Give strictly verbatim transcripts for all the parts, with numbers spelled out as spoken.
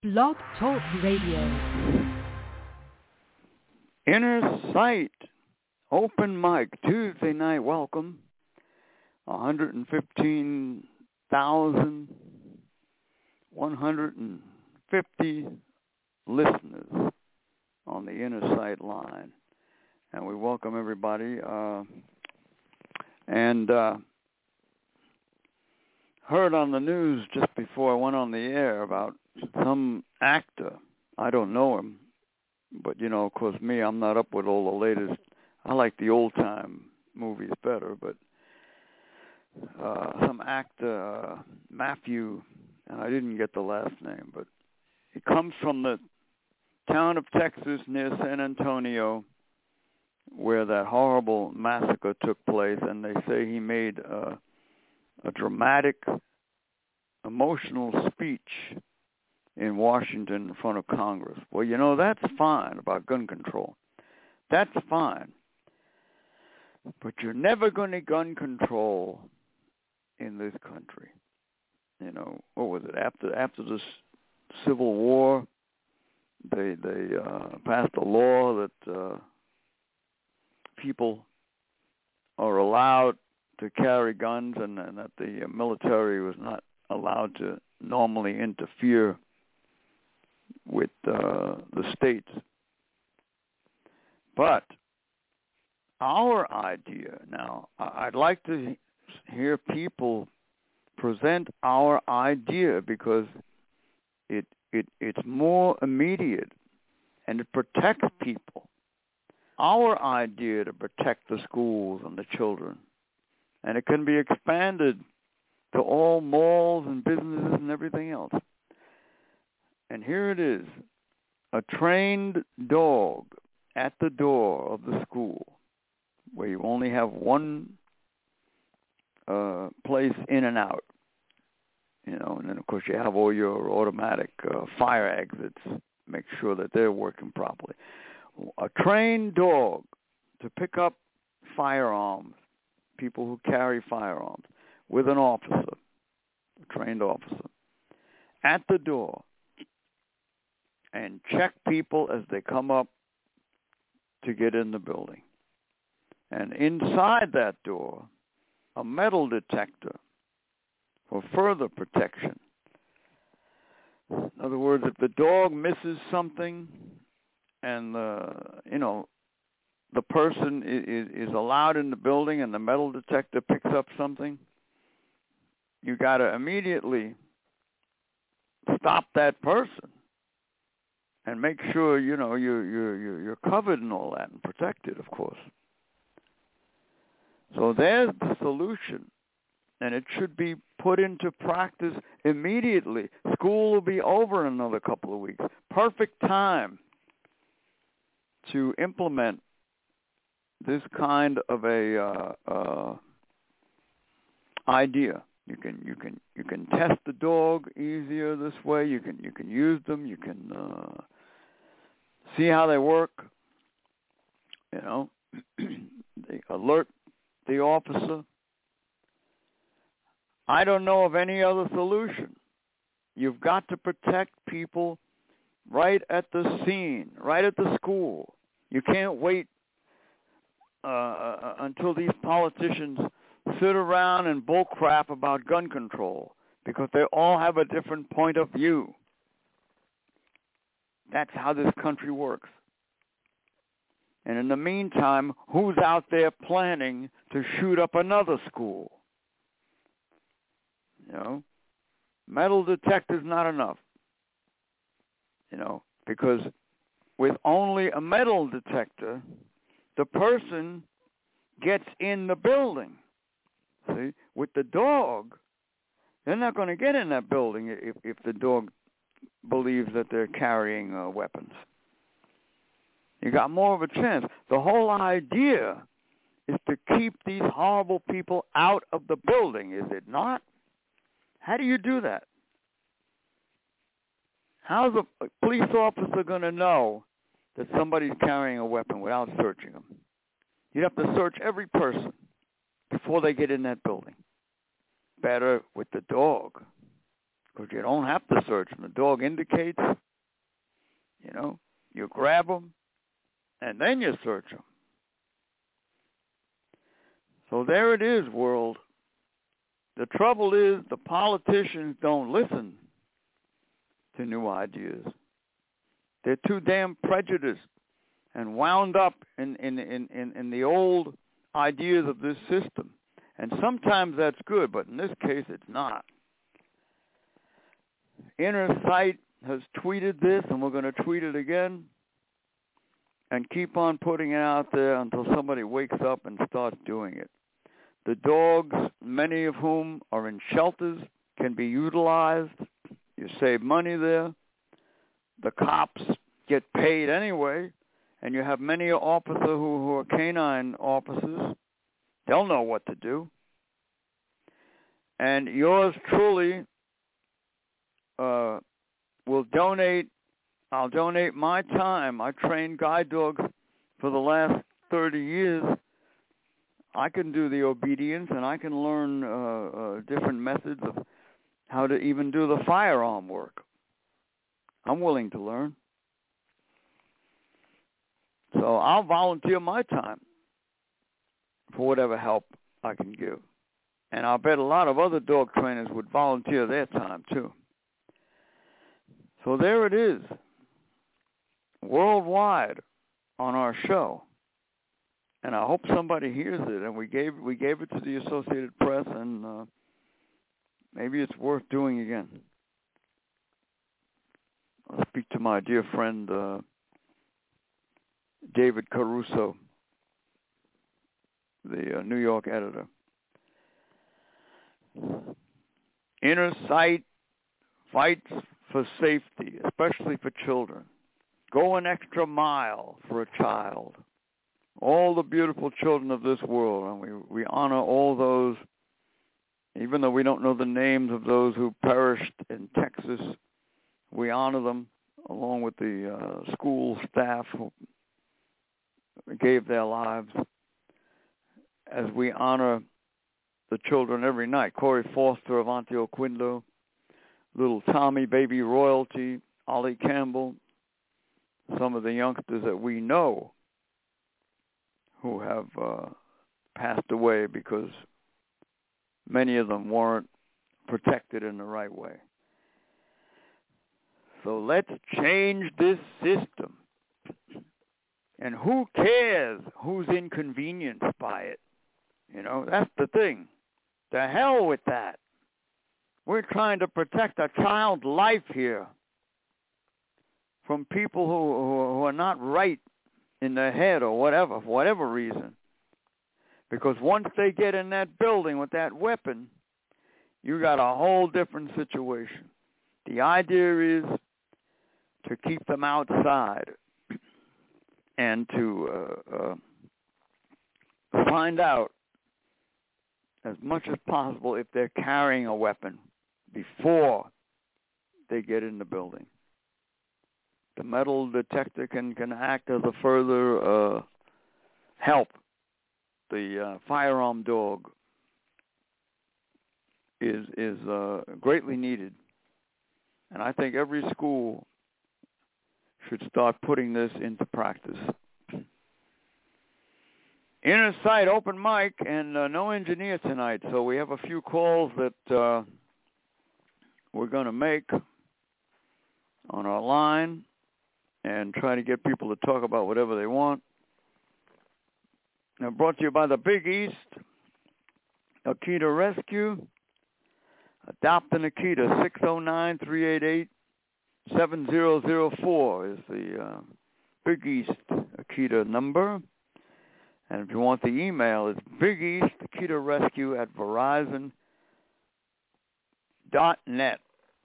Blog Talk Radio. Inner Sight Open Mic Tuesday night welcome. one hundred fifteen thousand one hundred fifty listeners on the Inner Sight line. And we welcome everybody. Uh, and uh, heard on the news just before I went on the air about some actor. I don't know him. But, you know, of course, me, I'm not up with all the latest. I like the old-time movies better, but uh, some actor, uh, Matthew, and I didn't get the last name, but he comes from the town of Texas near San Antonio where that horrible massacre took place, and they say he made uh, a dramatic, emotional speech in Washington in front of Congress. Well, you know, that's fine about gun control. That's fine. But you're never going to gun control in this country. You know, what was it? After after the Civil War, they they uh, passed a law that uh, people are allowed to carry guns, and, and that the military was not allowed to normally interfere with uh, the states. But our idea now, I'd like to hear people present our idea because it it it's more immediate and it protects people. Our idea to protect the schools and the children, and it can be expanded to all malls and businesses and everything else. And here it is, a trained dog at the door of the school where you only have one uh, place in and out, you know, and then, of course, you have all your automatic uh, fire exits, make sure that they're working properly. A trained dog to pick up firearms, people who carry firearms, with an officer, a trained officer, at the door, and check people as they come up to get in the building. And inside that door, a metal detector for further protection. In other words, if the dog misses something and, the, you know, the person is, is allowed in the building and the metal detector picks up something, you got to immediately stop that person and make sure, you know, you're, you're, you're covered and all that and protected, of course. So there's the solution, and it should be put into practice immediately. School will be over in another couple of weeks. Perfect time to implement this kind of a uh, uh, idea. You can you can you can test the dog easier this way. You can you can use them. You can uh, see how they work. You know, they alert the officer. I don't know of any other solution. You've got to protect people right at the scene, right at the school. You can't wait uh, uh, until these politicians sit around and bull crap about gun control because they all have a different point of view. That's how this country works. And in the meantime, who's out there planning to shoot up another school? You know, metal detector's not enough. You know, because with only a metal detector, the person gets in the building. See, with the dog, they're not going to get in that building if, if the dog believes that they're carrying uh, weapons. You got more of a chance. The whole idea is to keep these horrible people out of the building, is it not? How do you do that? How's a police officer going to know that somebody's carrying a weapon without searching them? You'd have to search every person before they get in that building. Better with the dog. because you don't have to search them. The dog indicates, you know, you grab them, and then you search them. So there it is, world. The trouble is the politicians don't listen to new ideas. They're too damn prejudiced and wound up in, in, in, in, in the old ideas of this system. And sometimes that's good, but in this case it's not. Inner Sight has tweeted this, and we're going to tweet it again and keep on putting it out there until somebody wakes up and starts doing it. The dogs, many of whom are in shelters, can be utilized. You save money there. The cops get paid anyway, and you have many officers who, who are canine officers. They'll know what to do. And yours truly uh, will donate. I'll donate my time. I trained guide dogs for the last thirty years. I can do the obedience, and I can learn uh, uh, different methods of how to even do the firearm work. I'm willing to learn. So I'll volunteer my time for whatever help I can give. And I'll bet a lot of other dog trainers would volunteer their time, too. So there it is, worldwide on our show. And I hope somebody hears it. And we gave we gave it to the Associated Press, and uh, maybe it's worth doing again. I'll speak to my dear friend uh, David Caruso, the uh, New York editor. Inner Sight fights for safety, especially for children. Go an extra mile for a child. All the beautiful children of this world, and we, we honor all those, even though we don't know the names of those who perished in Texas. We honor them along with the uh, school staff who gave their lives, as we honor the children every night. Corey Foster of Antioquia, little Tommy, baby royalty, Ollie Campbell, some of the youngsters that we know who have uh, passed away because many of them weren't protected in the right way. So let's change this system. And who cares who's inconvenienced by it? You know, that's the thing. The hell with that. We're trying to protect a child's life here from people who, who are not right in their head or whatever, for whatever reason. Because once they get in that building with that weapon, you got a whole different situation. The idea is to keep them outside and to uh, uh, find out as much as possible if they're carrying a weapon before they get in the building. The metal detector can, can act as a further uh, help. The uh, firearm dog is is uh, greatly needed, and I think every school should start putting this into practice. Inner Sight open mic, and uh, no engineer tonight, so we have a few calls that uh, we're going to make on our line and try to get people to talk about whatever they want. Now, brought to you by the Big East, Akita Rescue. Adopt an Akita, six oh nine, three eight eight, seven zero zero four is the uh, Big East Akita number. And if you want the email, it's Big East Akita Rescue at Verizon dot net.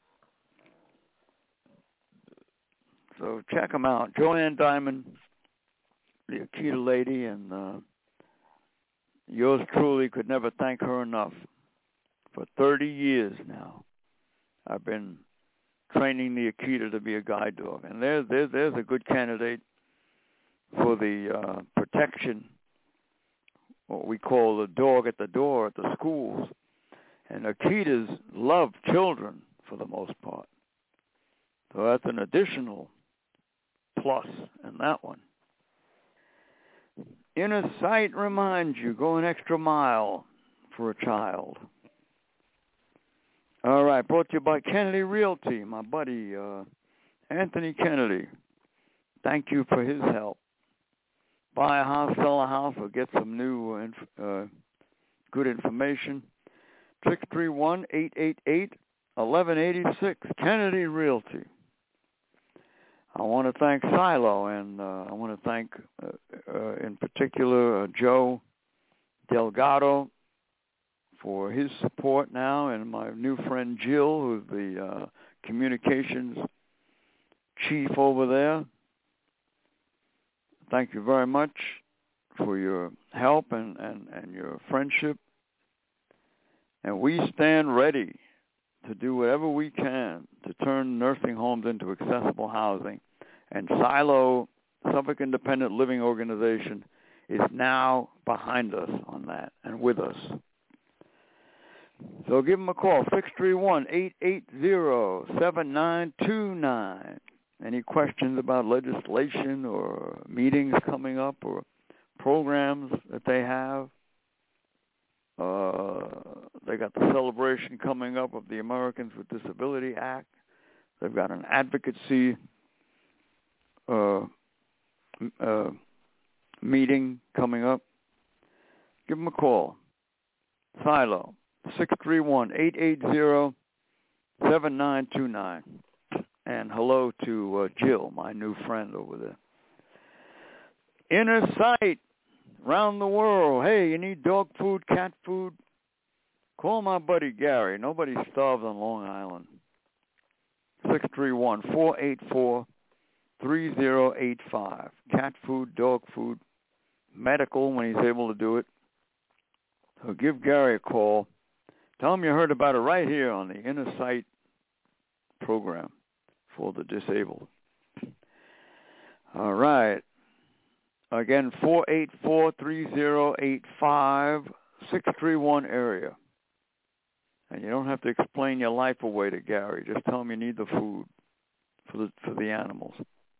So check them out. Joanne Diamond, the Akita lady, and uh, yours truly could never thank her enough. For thirty years now, I've been training the Akita to be a guide dog. And there's, there's, there's a good candidate for the uh, protection, what we call the dog at the door at the schools. And Akitas love children for the most part. So that's an additional plus in that one. Inner Sight reminds you, go an extra mile for a child. All right, brought to you by Kennedy Realty, my buddy uh, Anthony Kennedy. Thank you for his help. Buy a house, sell a house, or get some new uh, inf- uh, good information. six three one, eight eight eight, one one eight six, Kennedy Realty. I want to thank Silo, and uh, I want to thank, uh, uh, in particular, uh, Joe Delgado for his support now, and my new friend Jill, who's the uh, communications chief over there. Thank you very much for your help and, and, and your friendship. And we stand ready to do whatever we can to turn nursing homes into accessible housing. And Silo, Suffolk Independent Living Organization, is now behind us on that and with us. So give them a call, six three one, eight eight zero, seven nine two nine. Any questions about legislation or meetings coming up or programs that they have? Uh, they got the celebration coming up of the Americans with Disability Act. They've got an advocacy uh, uh, meeting coming up. Give them a call. Silo, six three one, eight eight zero, seven nine two nine. And hello to uh, Jill, my new friend over there. Inner Sight, around the world. Hey, you need dog food, cat food? Call my buddy Gary. Nobody starves on Long Island. six three one, four eight four, three zero eight five. Cat food, dog food, medical when he's able to do it. So give Gary a call. Tell him you heard about it right here on the Inner Sight program for the disabled. All right. Again, four eight four, three zero eight five, six three one area. And you don't have to explain your life away to Gary. Just tell him you need the food for the for the animals.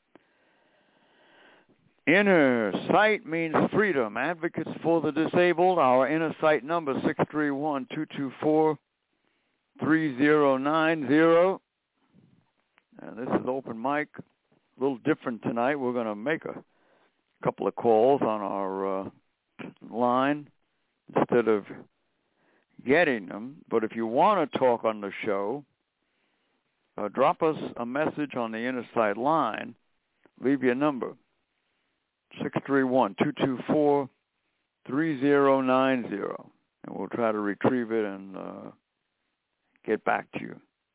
Inner Sight means freedom. Advocates for the disabled. Our Inner Sight number, six three one, two two four, three zero nine zero. And this is open mic. A little different tonight. We're going to make a couple of calls on our uh, line instead of getting them. But if you want to talk on the show, uh, drop us a message on the Inner Sight line. Leave your number, six three one, two two four, three zero nine zero. And we'll try to retrieve it and uh, get back to you.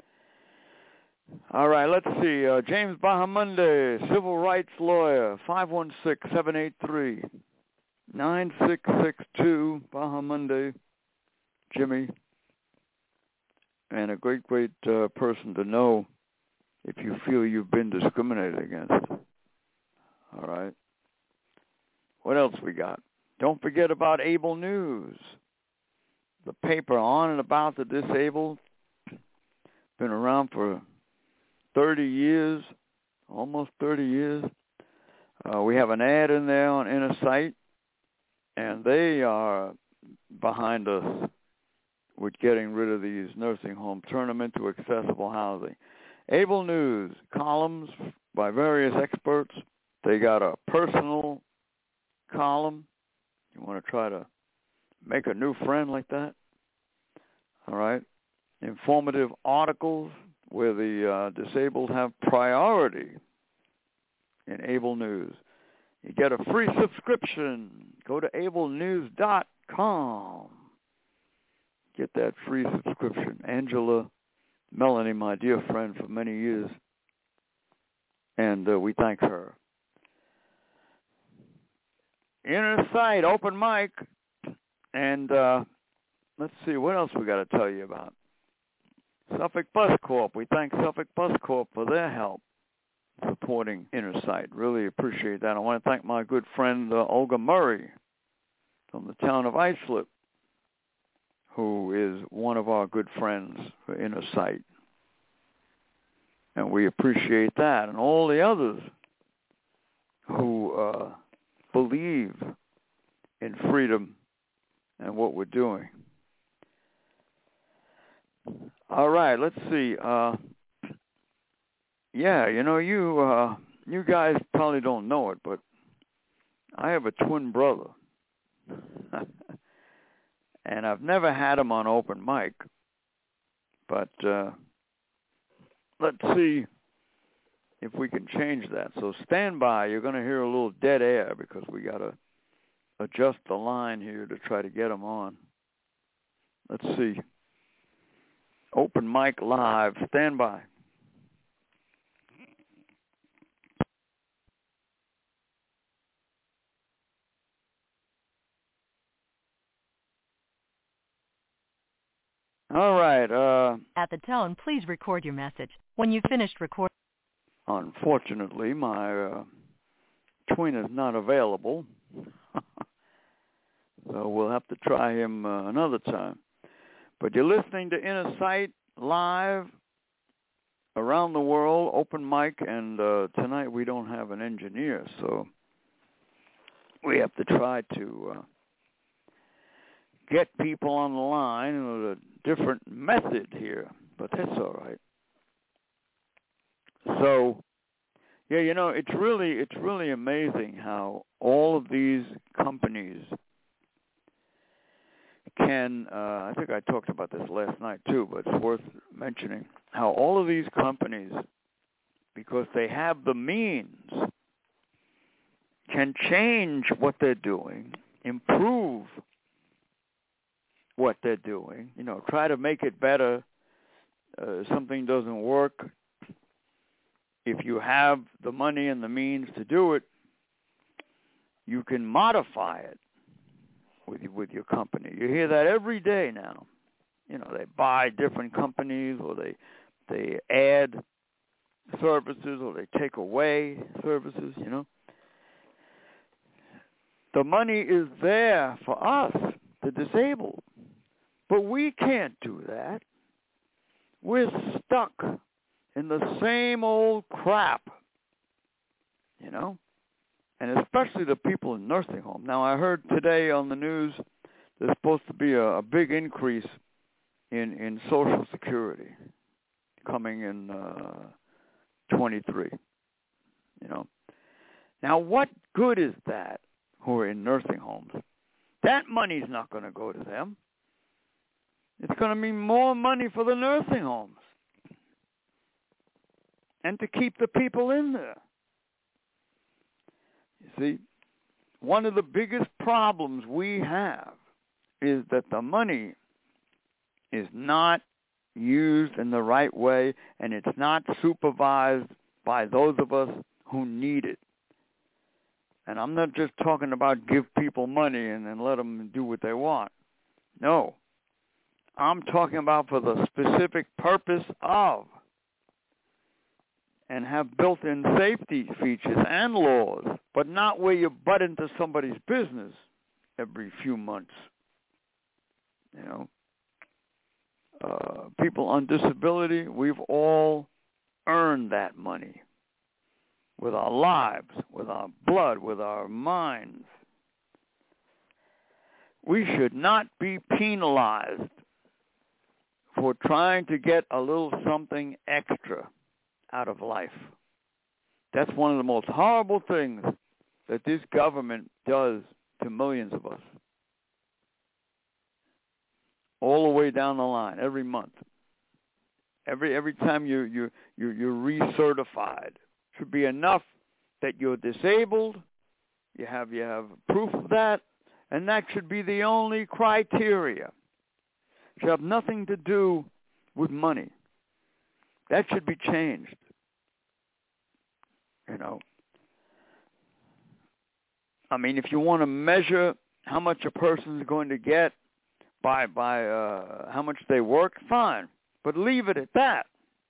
All right, let's see. Uh, James Bahamonde, civil rights lawyer, five one six, seven eight three, nine six six two, Bahamonde, Jimmy. And a great, great uh, person to know if you feel you've been discriminated against. All right. What else we got? Don't forget about Able News, the paper on and about the disabled. Been around for thirty years, almost thirty years. Uh, we have an ad in there on Inner Sight, and they are behind us with getting rid of these nursing homes, turn them into accessible housing. Able News, columns by various experts. They got a personal column. You want to try to make a new friend like that? All right. Informative articles where the uh, disabled have priority in Able News. You get a free subscription. Go to able news dot com. Get that free subscription. Angela Melanie, my dear friend for many years, and uh, we thank her. Inner Sight, open mic, and uh, let's see, what else we got to tell you about? Suffolk Bus Corp. We thank Suffolk Bus Corp for their help supporting Inner Sight. Really appreciate that. I want to thank my good friend uh, Olga Murray from the town of Islip, who is one of our good friends for Inner Sight. And we appreciate that. And all the others who uh, believe in freedom and what we're doing. All right, let's see. Uh, yeah, you know, you uh, you guys probably don't know it, but I have a twin brother. And I've never had him on open mic. But uh, let's see if we can change that. So stand by. You're going to hear a little dead air because we got to adjust the line here to try to get him on. Let's see. Open mic live. Stand by. All right. Uh, At the tone, please record your message. When you've finished recording. Unfortunately, my uh, twin is not available. So we'll have to try him uh, another time. But you're listening to Inner Sight live around the world, open mic, and uh, tonight we don't have an engineer, so we have to try to uh, get people on the line with a different method here, but that's all right. So, yeah, you know, it's really it's really amazing how all of these companies can, uh, I think I talked about this last night too, but it's worth mentioning, how all of these companies, because they have the means, can change what they're doing, improve what they're doing, you know, try to make it better. Uh, something doesn't work. If you have the money and the means to do it, you can modify it with with your company. You hear that every day now. You know, they buy different companies, or they they add services, or they take away services, you know. The money is there for us, the disabled. But we can't do that. We're stuck in the same old crap, you know, and especially the people in nursing home. Now, I heard today on the news there's supposed to be a, a big increase in, in Social Security coming in uh, twenty-three, you know. Now, what good is that who are in nursing homes? That money's not going to go to them. It's going to mean more money for the nursing homes and to keep the people in there. You see, one of the biggest problems we have is that the money is not used in the right way, and it's not supervised by those of us who need it. And I'm not just talking about give people money and then let them do what they want. No. I'm talking about for the specific purpose of, and have built-in safety features and laws, but not where you butt into somebody's business every few months. You know, uh, people on disability, we've all earned that money with our lives, with our blood, with our minds. We should not be penalized for trying to get a little something extra out of life. That's one of the most horrible things that this government does to millions of us. All the way down the line, every month. Every every time you you you you're recertified. Should be enough that you're disabled, you have you have proof of that, and that should be the only criteria. It should have nothing to do with money. That should be changed. You know. I mean, if you want to measure how much a person is going to get by by uh, how much they work, fine. But leave it at that.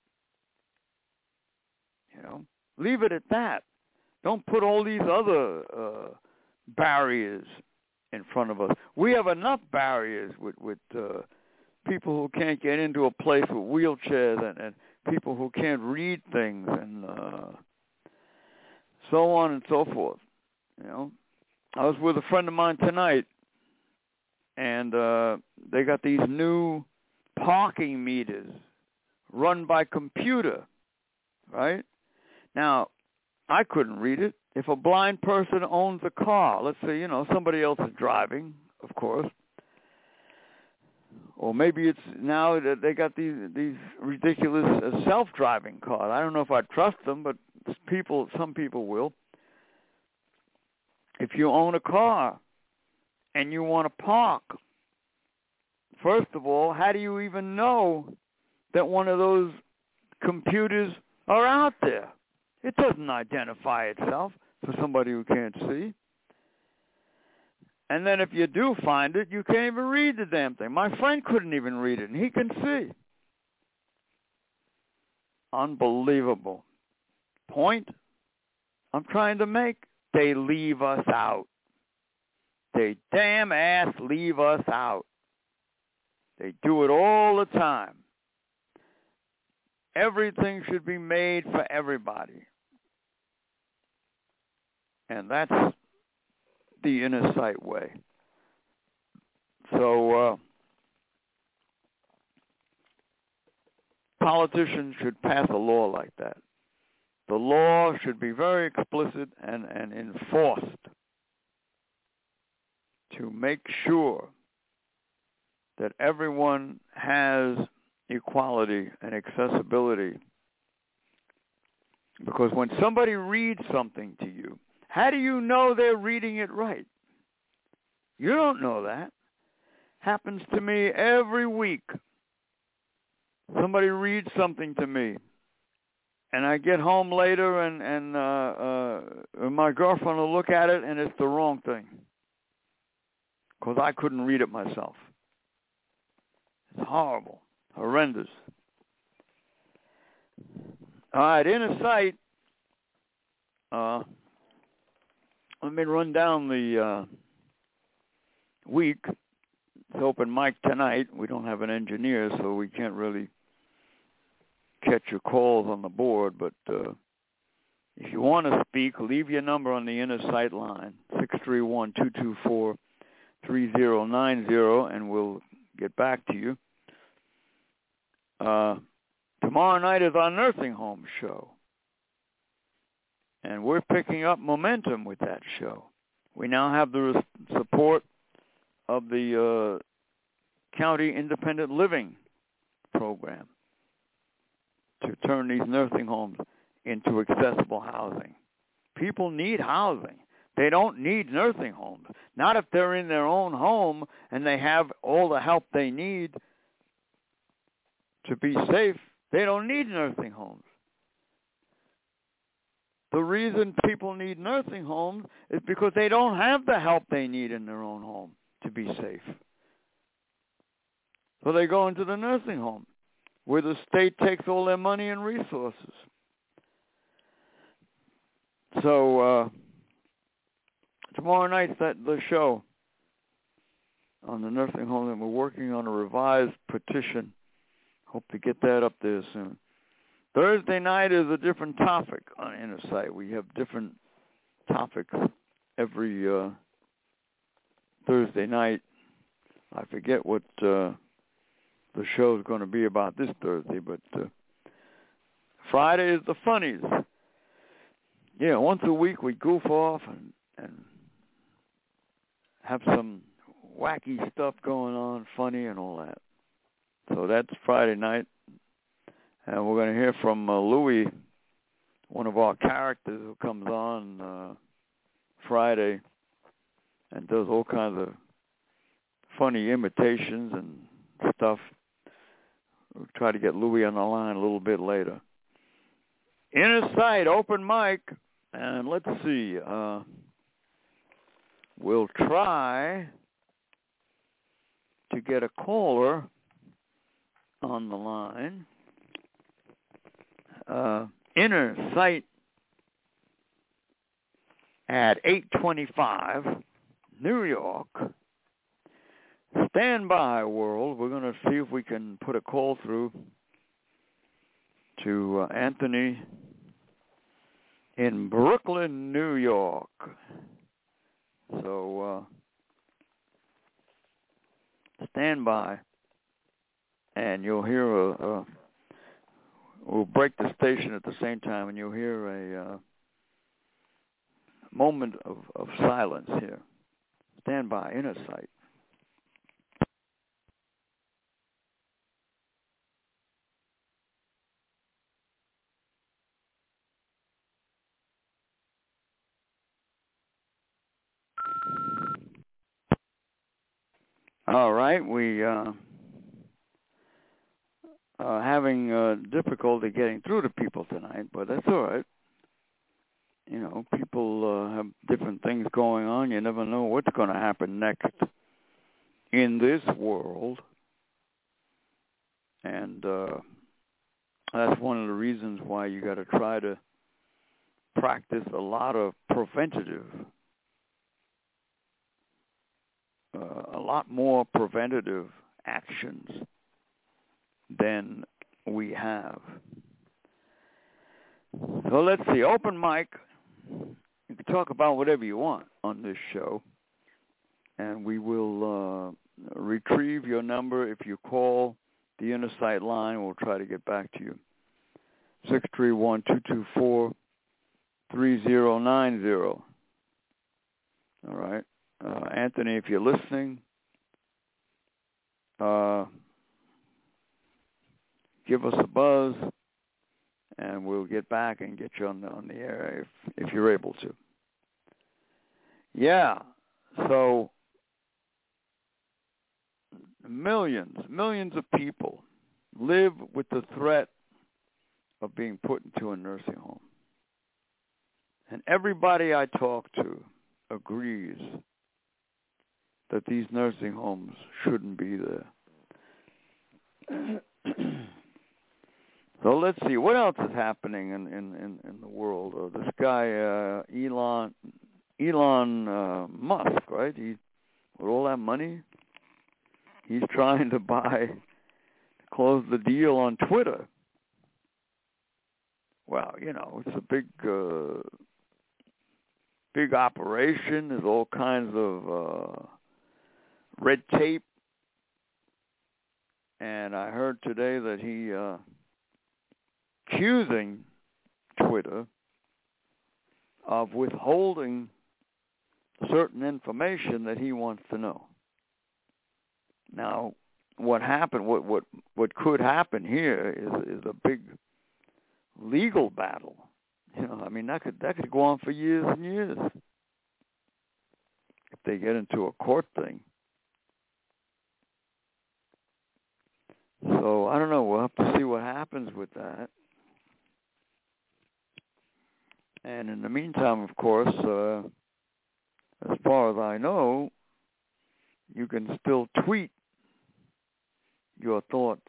You know, leave it at that. Don't put all these other uh, barriers in front of us. We have enough barriers with with uh, people who can't get into a place with wheelchairs and, and people who can't read things and uh, so on and so forth. You know, I was with a friend of mine tonight, and uh, they got these new parking meters run by computer, right? Now, I couldn't read it. If a blind person owns a car, let's say, you know, somebody else is driving, of course, or maybe it's now that they got these these ridiculous uh, self-driving cars. I don't know if I trust them, but people, some people will. If you own a car and you want to park, first of all, how do you even know that one of those computers are out there? It doesn't identify itself for somebody who can't see. And then if you do find it, you can't even read the damn thing. My friend couldn't even read it, and he can see. Unbelievable. Point I'm trying to make, they leave us out. They damn ass leave us out. They do it all the time. Everything should be made for everybody. And that's the inner sight way. So uh, politicians should pass a law like that. The law should be very explicit and, and enforced to make sure that everyone has equality and accessibility. Because when somebody reads something to you, how do you know they're reading it right? You don't know that. Happens to me every week. Somebody reads something to me, and I get home later, and, and uh, uh, my girlfriend will look at it, and it's the wrong thing. Because I couldn't read it myself. It's horrible. Horrendous. All right, inner sight. Uh, let me run down the uh, week. It's open mic tonight. We don't have an engineer, so we can't really catch your calls on the board. But uh, if you want to speak, leave your number on the inner sight line, six three one, two two four, three zero nine zero, and we'll get back to you. Uh, tomorrow night is our nursing home show. And we're picking up momentum with that show. We now have the res- support of the uh, County Independent Living Program to turn these nursing homes into accessible housing. People need housing. They don't need nursing homes. Not if they're in their own home and they have all the help they need to be safe. They don't need nursing homes. The reason people need nursing homes is because they don't have the help they need in their own home to be safe. So they go into the nursing home, where the state takes all their money and resources. So uh, tomorrow night's that the show on the nursing home, and we're working on a revised petition. Hope to get that up there soon. Thursday night is a different topic on Inner Sight. We have different topics every uh, Thursday night. I forget what uh, the show is going to be about this Thursday, but uh, Friday is the funnies. Yeah, once a week we goof off and, and have some wacky stuff going on, funny and all that. So that's Friday night. And we're going to hear from uh, Louis, one of our characters who comes on uh, Friday and does all kinds of funny imitations and stuff. We'll try to get Louis on the line a little bit later. Inner Sight, open mic. And let's see. Uh, we'll try to get a caller on the line. Uh, Inner Sight at eight twenty-five, New York. Stand by, world. We're going to see if we can put a call through to uh, Anthony in Brooklyn, New York. So uh, stand by, and you'll hear a, a. We'll break the station at the same time, and you'll hear a uh, moment of, of silence here. Stand by, Inner Sight. All right, we uh, are having uh, difficulty getting through to people tonight, but that's all right. You know, people uh, have different things going on. You never know what's going to happen next in this world. And uh, that's one of the reasons why you got to try to practice a lot of preventative Uh, a lot more preventative actions than we have. So let's see, open mic. You can talk about whatever you want on this show, and we will uh, retrieve your number. If you call the Inner Sight line, we'll try to get back to you. six three one, two two four, three zero nine zero. All right. Uh, Anthony, if you're listening, uh, give us a buzz, and we'll get back and get you on the, on the air if, if you're able to. Yeah, so millions, millions of people live with the threat of being put into a nursing home. And everybody I talk to agrees that these nursing homes shouldn't be there. So let's see, what else is happening in, in, in, in the world? Uh, this guy, uh, Elon Elon uh, Musk, right? He, with all that money, he's trying to buy, close the deal on Twitter. Well, you know, it's a big, uh, big operation. There's all kinds of uh, red tape, and I heard today that he uh, accusing Twitter of withholding certain information that he wants to know. Now, what happened? What what what could happen here is is a big legal battle. You know, I mean that could that could go on for years and years if they get into a court thing. So I don't know. We'll have to see what happens with that. And in the meantime, of course, uh, as far as I know, you can still tweet your thoughts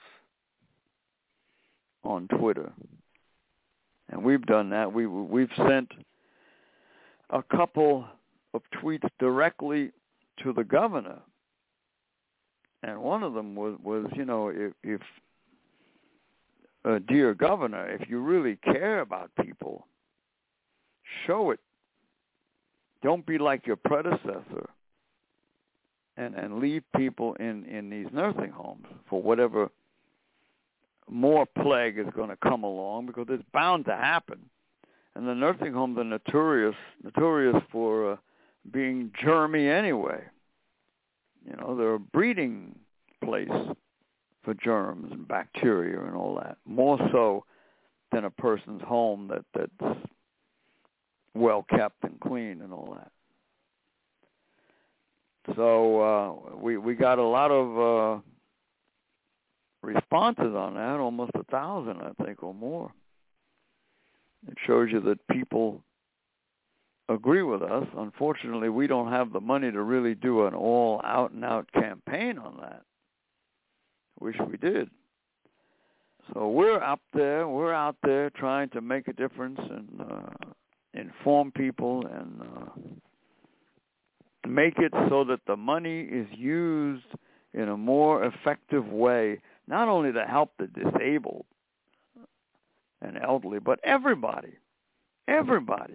on Twitter. And we've done that. We, we've sent a couple of tweets directly to the governor. And one of them was, was you know, if, if uh, dear governor, if you really care about people, show it. Don't be like your predecessor and, and leave people in, in these nursing homes for whatever more plague is going to come along, because it's bound to happen. And the nursing homes are notorious, notorious for uh, being germy anyway. You know, they're a breeding place for germs and bacteria and all that, more so than a person's home that, that's well kept and clean and all that. So uh, we we got a lot of uh, responses on that, almost a thousand, I think, or more. It shows you that people agree with us. Unfortunately, we don't have the money to really do an all out and out campaign on that. Wish we did. So we're up there, we're out there trying to make a difference and uh, inform people and uh, make it so that the money is used in a more effective way, not only to help the disabled, and elderly, but everybody, everybody.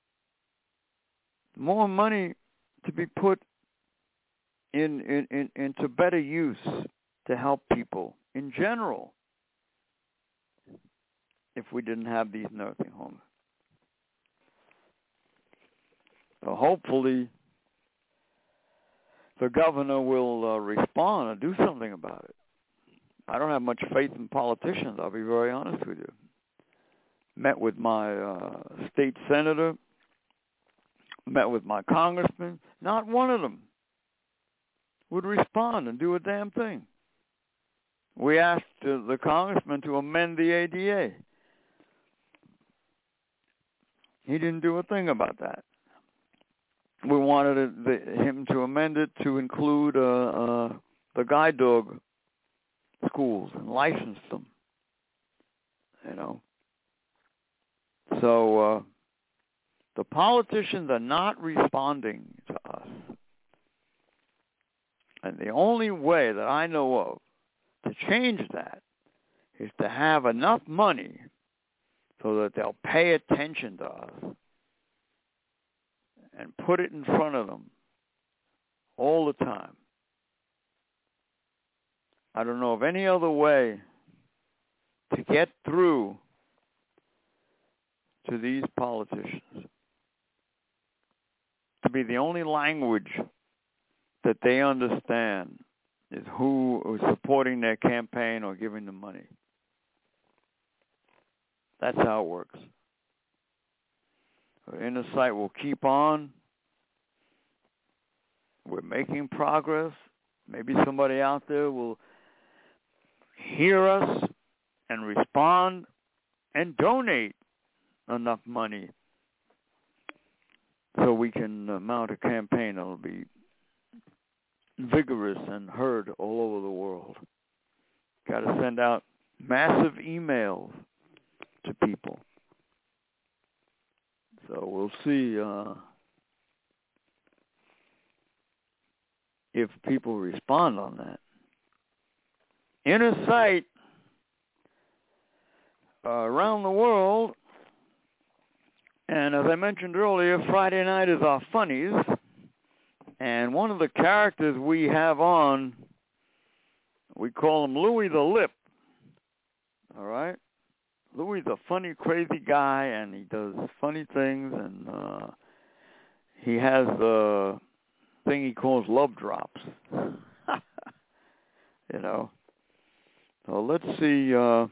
More money to be put in, in, in into better use to help people in general if we didn't have these nursing homes. So hopefully the governor will uh, respond and do something about it. I don't have much faith in politicians, I'll be very honest with you. Met with my uh, state senator, met with my congressman. Not one of them would respond and do a damn thing. We asked uh, the congressman to amend the A D A. He didn't do a thing about that. We wanted it, the, him to amend it to include uh, uh, the guide dog schools and license them. You know. So uh, the politicians are not responding to us. And the only way that I know of to change that is to have enough money so that they'll pay attention to us and put it in front of them all the time. I don't know of any other way to get through to these politicians. To be the only language that they understand is who is supporting their campaign or giving them money. That's how it works. Inner Sight will keep on. We're making progress. Maybe somebody out there will hear us and respond and donate enough money so we can uh, mount a campaign that will be vigorous and heard all over the world. Got to send out massive emails to people. So we'll see uh, if people respond on that. Inner Sight uh, around the world, and as I mentioned earlier, Friday night is our funnies, and one of the characters we have on, we call him Louis the Lip, all right? Louis is a funny, crazy guy, and he does funny things, and uh, he has the thing he calls love drops, you know. So let's see uh,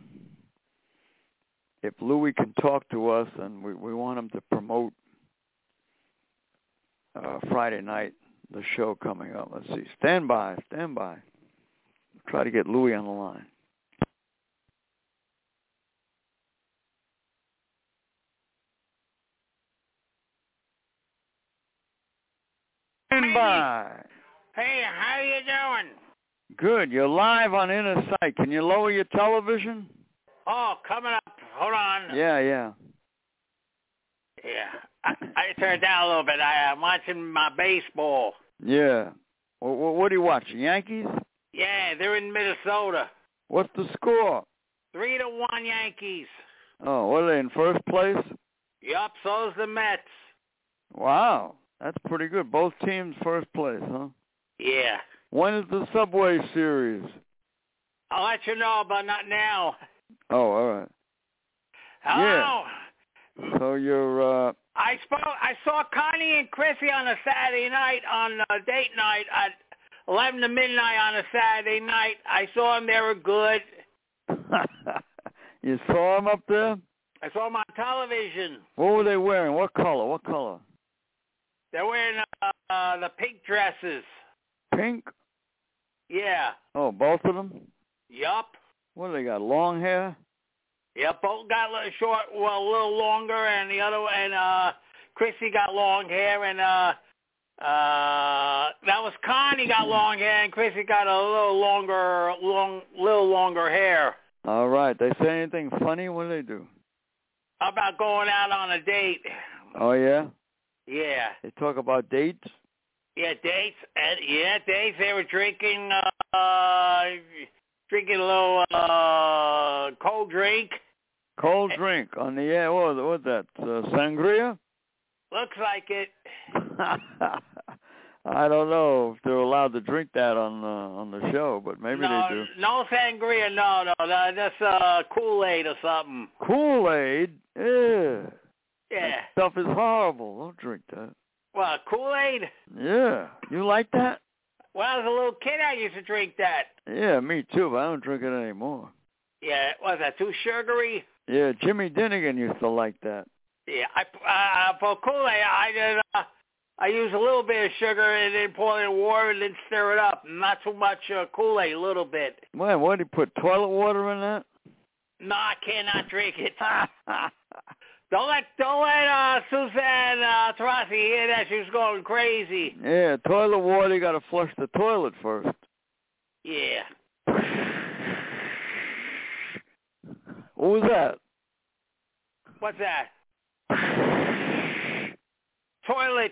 if Louis can talk to us, and we, we want him to promote uh, Friday night, the show coming up. Let's see. Stand by, stand by. Try to get Louis on the line. Stand by. Hey, how you doing? Good. You're live on Inner Sight. Can you lower your television? Oh, coming up. Hold on. Yeah, yeah. Yeah. I, I turned down a little bit. I, I'm watching my baseball. Yeah. What, what are you watching? Yankees? Yeah, they're in Minnesota. What's the score? Three to one Yankees. Oh, what are they, in first place? Yup, so's the Mets. Wow. That's pretty good. Both teams first place, huh? Yeah. When is the Subway Series? I'll let you know, but not now. Oh, all right. Hello. Yeah. So you're, uh... I spoke. I saw Connie and Chrissy on a Saturday night on uh, date night at eleven to midnight on a Saturday night. I saw them. They were good. You saw them up there? I saw them on television. What were they wearing? What color? What color? They're wearing uh, uh, the pink dresses. Pink? Yeah. Oh, both of them? Yup. What do they got? Long hair? Yeah, both got a little short, well, a little longer, and the other, and uh, Chrissy got long hair, and uh, uh, that was Connie got long hair, and Chrissy got a little longer, long, little longer hair. All right. They say anything funny? What do they do? How about going out on a date? Oh, yeah? Yeah. They talk about dates? Yeah, dates. And yeah, dates. They were drinking, uh, drinking a little uh, cold drink. Cold drink on the air. What was that? Uh, sangria? Looks like it. I don't know if they're allowed to drink that on the on the show, but maybe no, they do. No sangria, no, no, no just uh, Kool-Aid or something. Kool-Aid? Yeah. Yeah. That stuff is horrible. Don't drink that. What, Kool-Aid? Yeah. You like that? When I was a little kid, I used to drink that. Yeah, me too, but I don't drink it anymore. Yeah, was that too sugary? Yeah, Jimmy Dinnigan used to like that. Yeah, I uh, for Kool-Aid, I did. Uh, I use a little bit of sugar and then pour it in water and then stir it up. Not too much uh, Kool-Aid, a little bit. Man, what, did he put toilet water in that? No, I cannot drink it. don't let don't let uh, Suzanne uh, Tarasi hear that. She was going crazy. Yeah, toilet water, you got to flush the toilet first. Yeah. What was that? What's that? Toilet.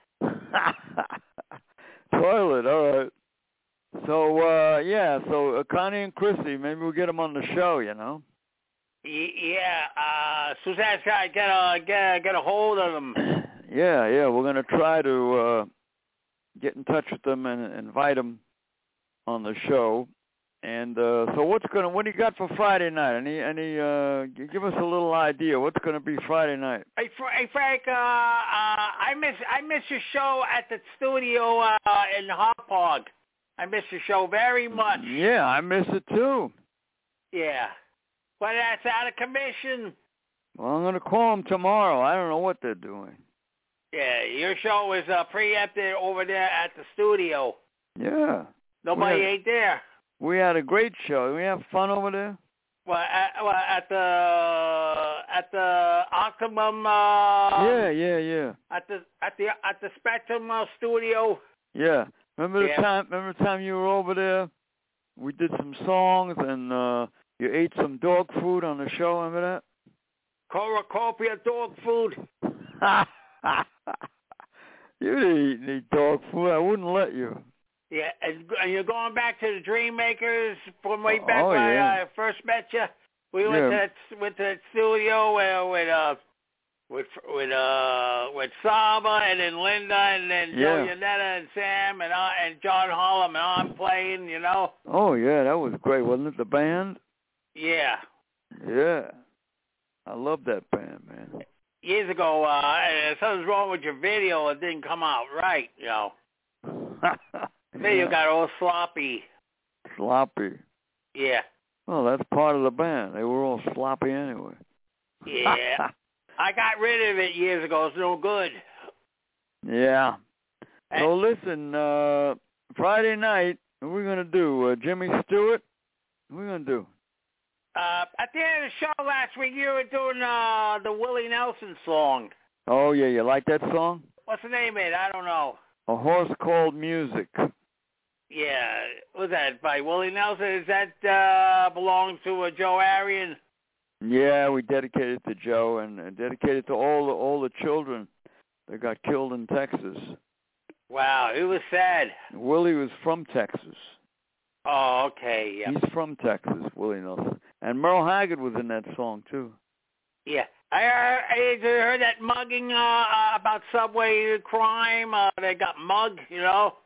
Toilet, all right. So, uh, yeah, so uh, Connie and Chrissy, maybe we'll get them on the show, you know? Y- yeah, uh, Suzanne's got to get a, get, get a hold of them. Yeah, yeah, we're going to try to uh, get in touch with them and invite them on the show. And uh, so what's going to, what do you got for Friday night? Any, any, uh, give us a little idea. What's going to be Friday night? Hey, hey Frank, uh, uh, I miss, I miss your show at the studio uh, in Hog Park. I miss your show very much. Yeah, I miss it too. Yeah. But that's out of commission. Well, I'm going to call them tomorrow. I don't know what they're doing. Yeah, your show is uh, preempted over there at the studio. Yeah. Nobody had, ain't there. We had a great show. We have fun over there. Well, at, well, at the at the Optimum. Uh, yeah, yeah, yeah. At the at the at the Spectrum uh, studio. Yeah. Remember the yeah. time? Remember the time you were over there? We did some songs and uh, you ate some dog food on the show. Remember that? Cornucopia dog food. You didn't eat any dog food. I wouldn't let you. Yeah, and, and you're going back to the Dream Makers from way back oh, when yeah. I first met you. We went yeah. to that, went to that studio uh, with uh with with uh with Saba and then Linda and then yeah. Joe Yanetta and Sam and uh, and John Hollum and I'm playing, you know. Oh yeah, that was great, wasn't it? The band. Yeah. Yeah. I love that band, man. Years ago, uh, something's wrong with your video. It didn't come out right, you know. The video yeah. got all sloppy. Sloppy. Yeah. Well, that's part of the band. They were all sloppy anyway. Yeah. I got rid of it years ago. It's no good. Yeah. And, so listen, uh, Friday night, what are we going to do? Uh, Jimmy Stewart? What are we going to do? Uh, at the end of the show last week, you were doing uh, the Willie Nelson song. Oh, yeah. You like that song? What's the name of it? I don't know. A Horse Called Music. Yeah. Was that by Willie Nelson? Is that uh, belong to uh, Joe Arion? Yeah, we dedicated it to Joe and uh, dedicated to all the, all the children that got killed in Texas. Wow, it was sad. Willie was from Texas. Oh, okay. Yeah. He's from Texas, Willie Nelson. And Merle Haggard was in that song, too. Yeah. I heard, I heard that mugging uh, uh, about subway crime. Uh, they got mugged, you know.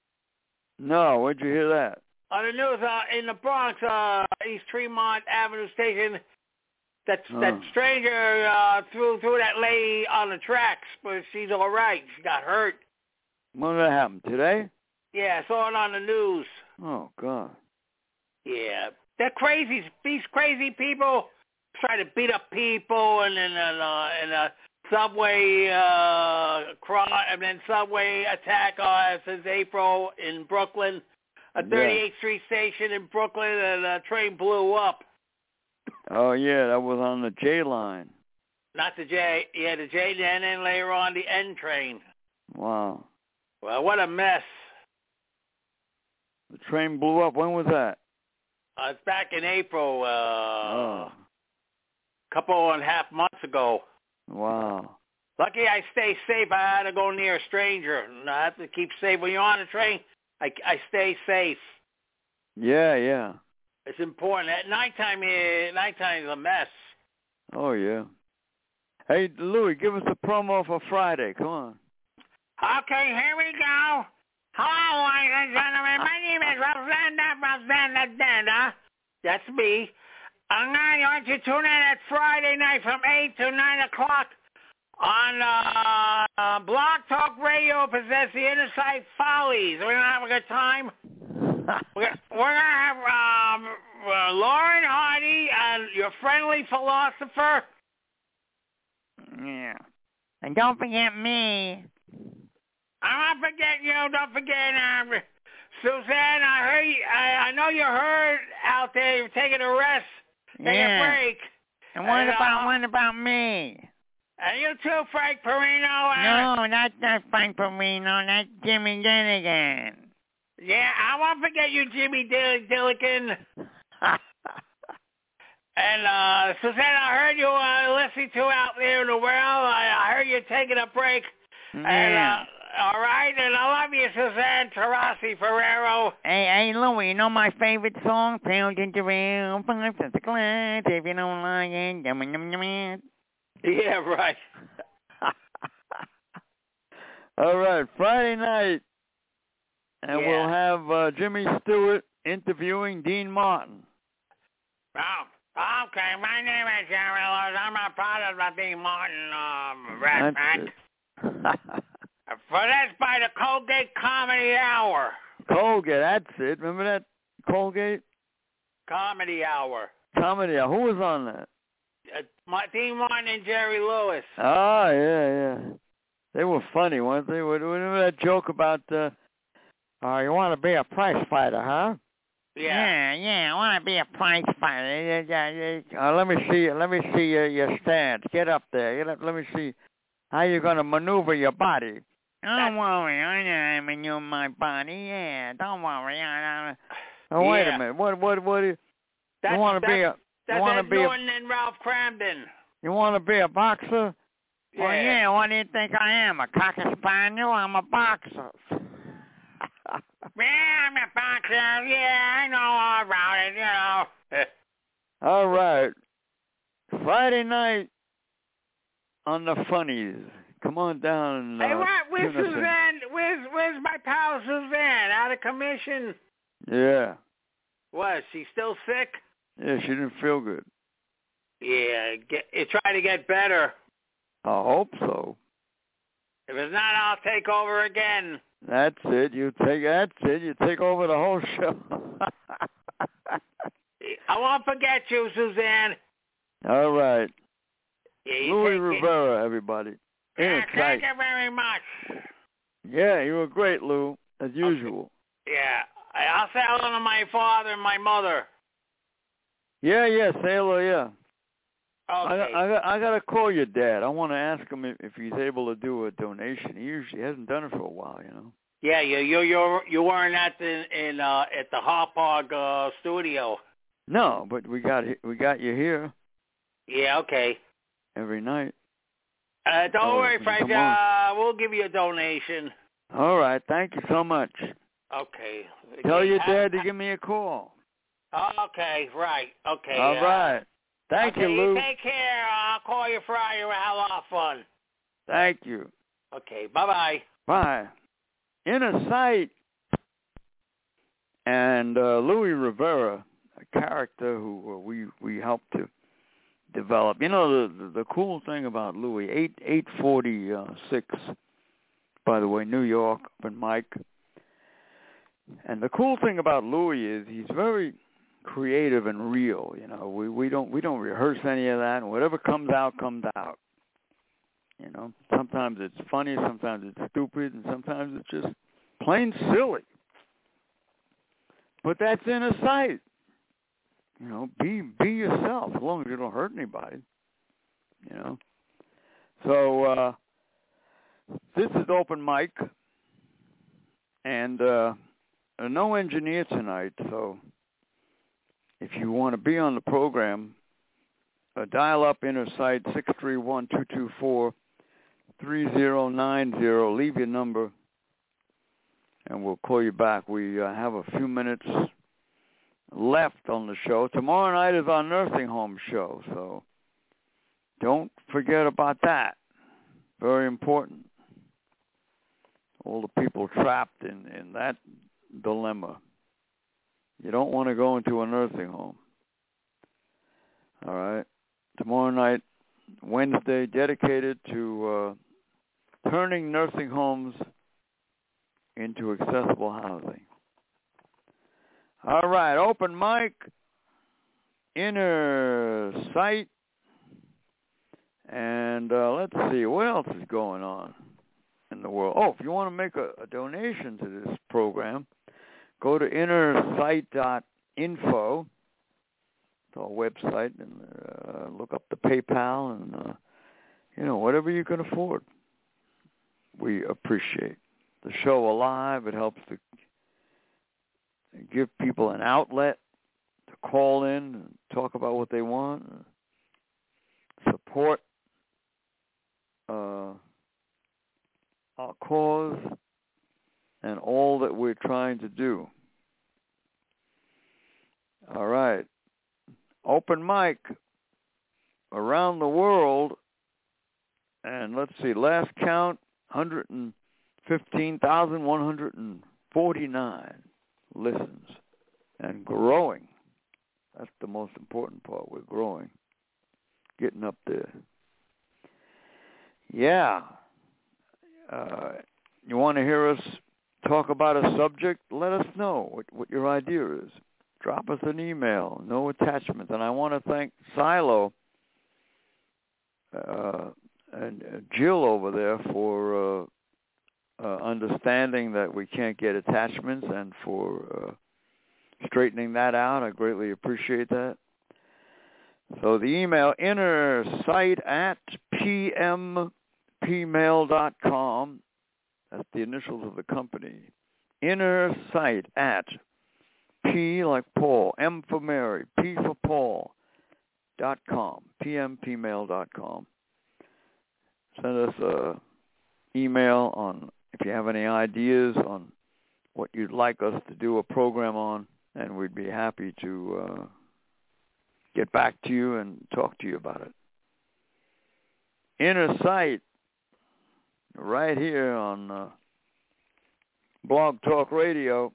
No, where'd you hear that? On the news uh, in the Bronx, uh, East Tremont Avenue Station, that, Oh. that stranger uh, threw, threw that lady on the tracks, but she's all right. She got hurt. When did that happen? Today? Yeah, I saw it on the news. Oh, God. Yeah. They're crazy. These crazy people try to beat up people and then uh, and uh, subway uh, crime and then subway attack uh, since April in Brooklyn, a thirty-eighth Street station in Brooklyn, and a train blew up. Oh, yeah, that was on the J line. Not the J, yeah, the J, and then later on the N train. Wow. Well, what a mess. The train blew up. When was that? Uh, it's back in April, uh, Oh. a couple and a half months ago. Wow. Lucky I stay safe. I had to go near a stranger. I have to keep safe. When you're on a train, I, I stay safe. Yeah, yeah. It's important. At nighttime, eh, nighttime is a mess. Oh, yeah. Hey, Louie, give us a promo for Friday. Come on. Okay, here we go. Hello, ladies and gentlemen. My name is Rosenda Rosenda Danda. That's me. I'm going to want you to tune in at Friday night from eight to nine o'clock on uh, uh, Blog Talk Radio presents the Inner Sight Follies. We're going to have a good time. We're, we're going to have um, uh, Lauren Hardy and your friendly philosopher. Yeah. And don't forget me. I'm not forgetting you. Don't forget, um, Suzanne. I heard. You, I, I know you heard out there. You're taking a rest, taking Yeah. a break. And what And, about uh, what about me? And you too, Frank Perino. Uh, No, that's not Frank Perino. That's Jimmy Dinnigan. Yeah, I won't forget you, Jimmy Dill- Dilligan. And uh, Suzanne, I heard you uh, listening to out there in the world. I, I heard you taking a break. Yeah. And, uh, all right, and I love you, Suzanne Tarasi Ferrero. Hey, hey, Louie, you know my favorite song? Pound into real five cents a glass. If you don't like it, yum, yum, yum, yum. Yeah, right. All right, Friday night. And Yeah. we'll have uh, Jimmy Stewart interviewing Dean Martin. Oh, okay. My name is Jerry Lewis. I'm a product of the Dean Martin um, restaurant. For this by the Colgate Comedy Hour. Colgate, that's it. Remember that Colgate? Comedy Hour. Comedy. Who was on that? Uh, my, Dean Martin and Jerry Lewis. Oh, yeah, yeah. They were funny, weren't they? Remember that joke about, uh, oh, you want to be a prize fighter, huh? Yeah. Yeah, yeah, I want to be a prize fighter. Yeah, yeah, yeah. Uh, let me see. Let me see your, your stance. Get up there. Get up. Let me see how you're going to maneuver your body. Don't worry, I know I maneuver my body. Yeah, don't worry. I, I, Oh, wait Yeah. a minute. What? What? What? You, That's, you want to be a? That's You want Ed to be a? Norton and Ralph Cramden. You want to be a boxer? Yeah. Well, yeah, what do you think I am? A cocker spaniel? I'm a boxer. Yeah, I'm a boxer. Yeah, I know all about it, you know. All right. Friday night on the funnies. Come on down. Hey, uh, what? Where's tune us in. Suzanne? Where's Where's my pal Suzanne? Out of commission? Yeah. What? She still sick? Yeah, she didn't feel good. Yeah. Get, you try to get better. I hope so. If it's not, I'll take over again. That's it. You take that's it. You take over the whole show. I won't forget you, Suzanne. All right. Yeah, you Louis take it. Rivera, everybody. Yeah, Inner thank Sight. you very much. Yeah, you were great, Lou, as usual. Yeah. I- I'll say hello to my father and my mother. Yeah, yeah, Sailor, yeah. Okay. I, I, I got to call your dad. I want to ask him if, if he's able to do a donation. He usually hasn't done it for a while, you know. Yeah, you you you you weren't at the in uh at the Hot Dog uh, studio. No, but we got we got you here Yeah, okay. every night. Uh, don't Oh, worry, come Frank. on. Uh, we'll give you a donation. All right, thank you so much. Okay. Tell Okay, your ha- dad to give me a call. Okay, right. Okay. All uh, right. Thank okay, you, Lou. take care. I'll call you Friday. We'll have a lot of fun. Thank you. Okay, bye-bye. Bye. Inner Sight. And uh, Louis Rivera, a character who uh, we we helped to develop. You know, the the, the cool thing about Louis, eight eight forty six, by the way, New York, up in Mike. And the cool thing about Louis is he's very creative and real. You know, we we don't we don't rehearse any of that, and whatever comes out comes out. You know, sometimes it's funny, sometimes it's stupid, and sometimes it's just plain silly. But that's Inner Sight. You know, be be yourself as long as you don't hurt anybody. You know. So uh, this is open mic, and uh, no engineer tonight. So if you want to be on the program, uh, dial up Inner Sight six three one, two two four, three zero nine zero. Leave your number, and we'll call you back. We uh, have a few minutes left on the show. Tomorrow night is our nursing home show, so don't forget about that. Very important. All the people trapped in, in that dilemma. You don't want to go into a nursing home. All right. Tomorrow night, Wednesday, dedicated to uh, turning nursing homes into accessible housing. All right, open mic, Inner Sight, and uh, let's see, what else is going on in the world? Oh, if you want to make a, a donation to this program, go to inner sight dot info. It's our website, and uh, look up the PayPal, and, uh, you know, whatever you can afford. We appreciate the show alive. It helps to give people an outlet to call in and talk about what they want, support uh, our cause and all that we're trying to do. All right. Open mic around the world, and let's see, last count, one hundred fifteen thousand one hundred forty-nine listens, and growing. That's the most important part. We're growing, getting up there. Yeah. Uh, you want to hear us talk about a subject? Let us know what, what your idea is. Drop us an email. No attachments. And I want to thank Silo uh, and uh, Jill over there for uh, uh, understanding that we can't get attachments and for uh, straightening that out. I greatly appreciate that. So the email, innersight at p m p mail dot com. That's the initials of the company. Innersight at P like Paul, M for Mary, P for Paul, dot com, p m p mail dot com. Send us a email on if you have any ideas on what you'd like us to do a program on, and we'd be happy to uh, get back to you and talk to you about it. Inner Sight, right here on uh, Blog Talk Radio.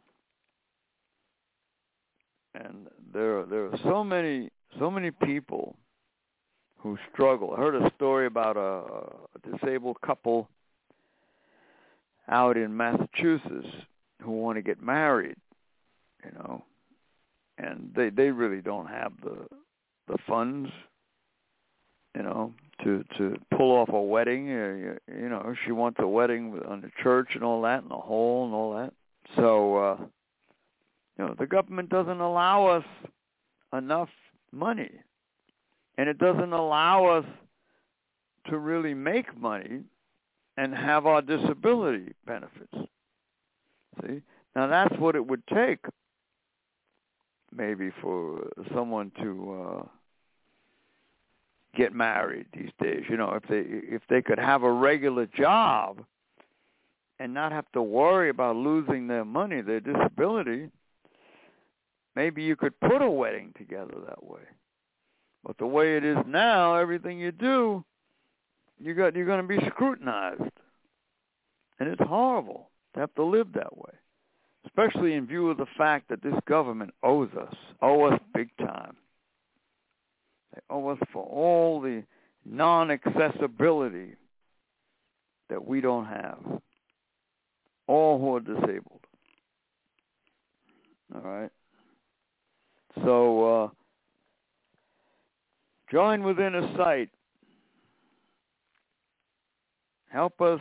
And there, there are so many, so many people who struggle. I heard a story about a, a disabled couple out in Massachusetts who want to get married, you know, and they they really don't have the the funds, you know, to to pull off a wedding. You, you know, she wants a wedding on the church and all that, and the hall and all that. So. uh You know, the government doesn't allow us enough money, and it doesn't allow us to really make money and have our disability benefits. See? Now, that's what it would take maybe for someone to uh, get married these days. You know, if they if they could have a regular job and not have to worry about losing their money, their disability, maybe you could put a wedding together that way. But the way it is now, everything you do, you got, you're going to be scrutinized. And it's horrible to have to live that way, especially in view of the fact that this government owes us, owe us big time. They owe us for all the non-accessibility that we don't have, all who are disabled. All right? So, uh, join within a sight. Help us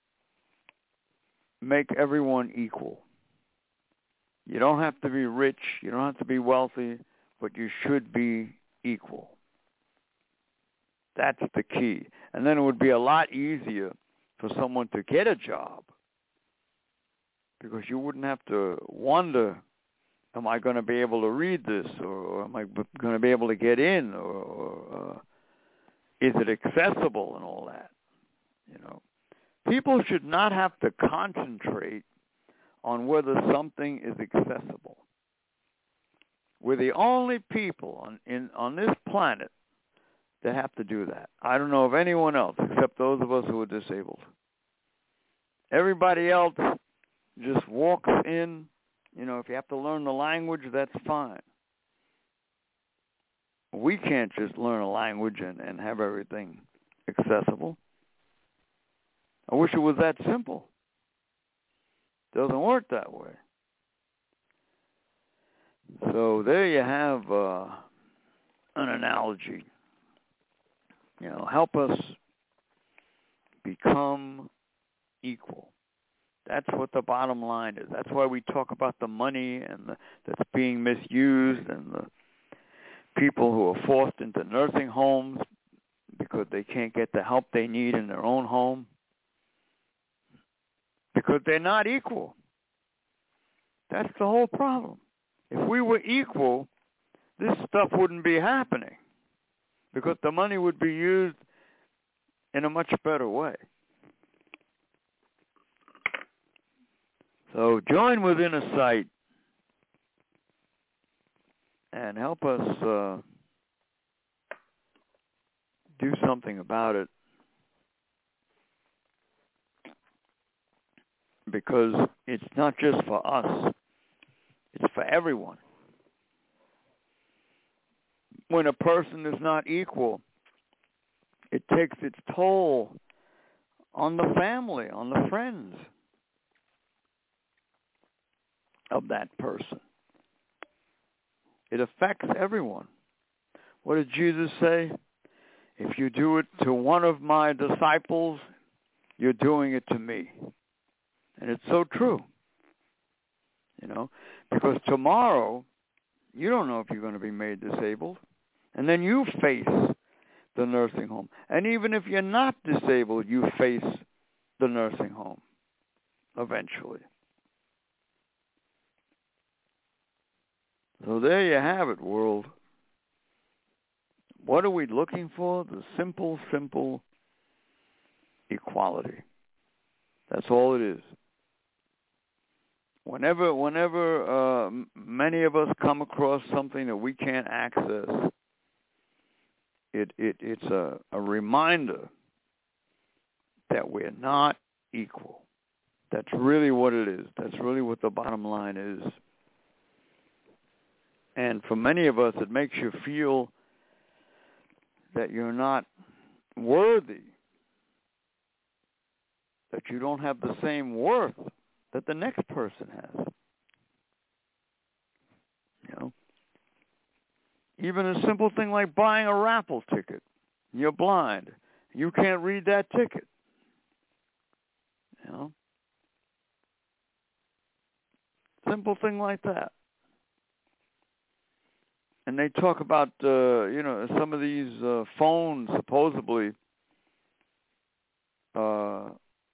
make everyone equal. You don't have to be rich. You don't have to be wealthy, but you should be equal. That's the key. And then it would be a lot easier for someone to get a job, because you wouldn't have to wonder, am I going to be able to read this, or, or am I going to be able to get in, or, or uh, is it accessible and all that? You know, people should not have to concentrate on whether something is accessible. We're the only people on in on this planet that have to do that. I don't know of anyone else except those of us who are disabled. Everybody else just walks in. You know, if you have to learn the language, that's fine. We can't just learn a language and, and have everything accessible. I wish it was that simple. Doesn't work that way. So there you have uh, an analogy. You know, help us become equal. That's what the bottom line is. That's why we talk about the money and the, that's being misused and the people who are forced into nursing homes because they can't get the help they need in their own home because they're not equal. That's the whole problem. If we were equal, this stuff wouldn't be happening because the money would be used in a much better way. So join with Inner Sight and help us uh, do something about it, because it's not just for us, it's for everyone. When a person is not equal, it takes its toll on the family, on the friends of that person. It affects everyone. What did Jesus say? If you do it to one of my disciples, you're doing it to me. And it's so true. You know, because tomorrow, you don't know if you're going to be made disabled. And then you face the nursing home. And even if you're not disabled, you face the nursing home eventually. So there you have it, world. What are we looking for? The simple, simple equality. That's all it is. Whenever, whenever uh, many of us come across something that we can't access, it, it it's a, a reminder that we're not equal. That's really what it is. That's really what the bottom line is. And for many of us, it makes you feel that you're not worthy, that you don't have the same worth that the next person has. You know, even a simple thing like buying a raffle ticket. You're blind. You can't read that ticket. You know, simple thing like that. And they talk about, uh, you know, some of these uh, phones supposedly uh,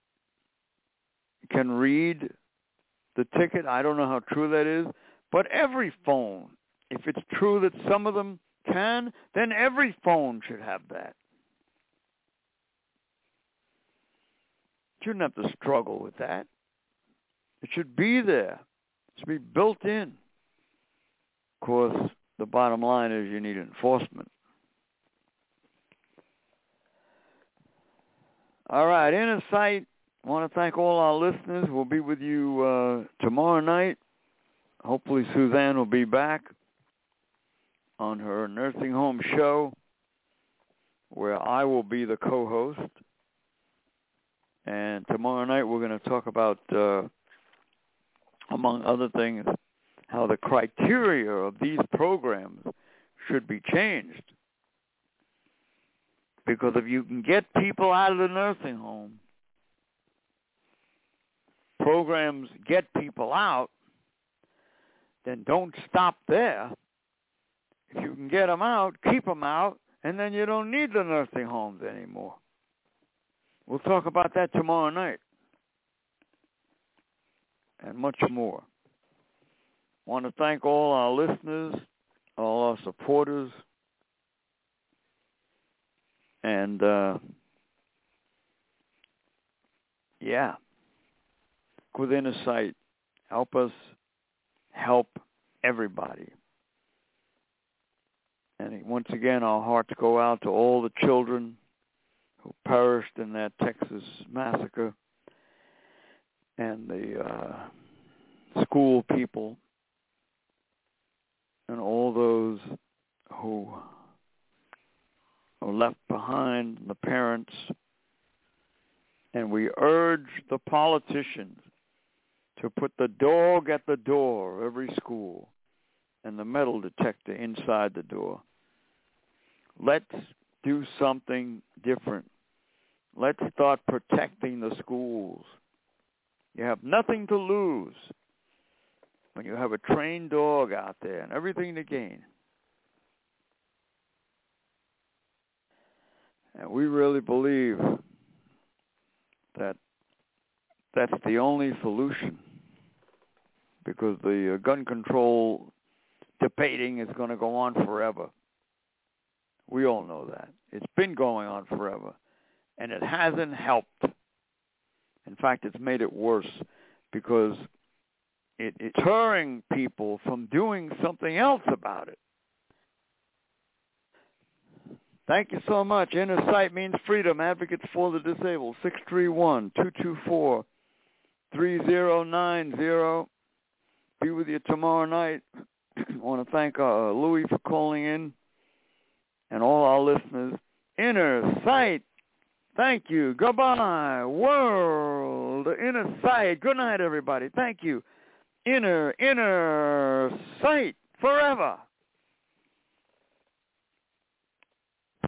can read the ticket. I don't know how true that is. But every phone, if it's true that some of them can, then every phone should have that. You shouldn't have to struggle with that. It should be there. It should be built in. Of course, the bottom line is you need enforcement. All right, Inner Sight. I want to thank all our listeners. We'll be with you uh, tomorrow night. Hopefully Suzanne will be back on her nursing home show where I will be the co-host. And tomorrow night we're going to talk about, uh, among other things, how the criteria of these programs should be changed. Because if you can get people out of the nursing home, programs get people out, then don't stop there. If you can get them out, keep them out, and then you don't need the nursing homes anymore. We'll talk about that tomorrow night. And much more. I want to thank all our listeners, all our supporters, and uh, yeah, with Inner Sight, help us help everybody. And once again, our hearts go out to all the children who perished in that Texas massacre, and the uh, school people, and all those who are left behind, the parents. And we urge the politicians to put the dog at the door of every school and the metal detector inside the door. Let's do something different. Let's start protecting the schools. You have nothing to lose when you have a trained dog out there, and everything to gain. And we really believe that that's the only solution, because the uh, gun control debating is going to go on forever. We all know that. It's been going on forever, and it hasn't helped. In fact, it's made it worse, because it, it's deterring people from doing something else about it. Thank you so much. Inner Sight means freedom. Advocates for the disabled. six three one, two two four, three zero nine zero. Be with you tomorrow night. I want to thank uh, Louis for calling in, and all our listeners. Inner Sight. Thank you. Goodbye, world. Inner Sight. Good night, everybody. Thank you. Inner, inner sight forever.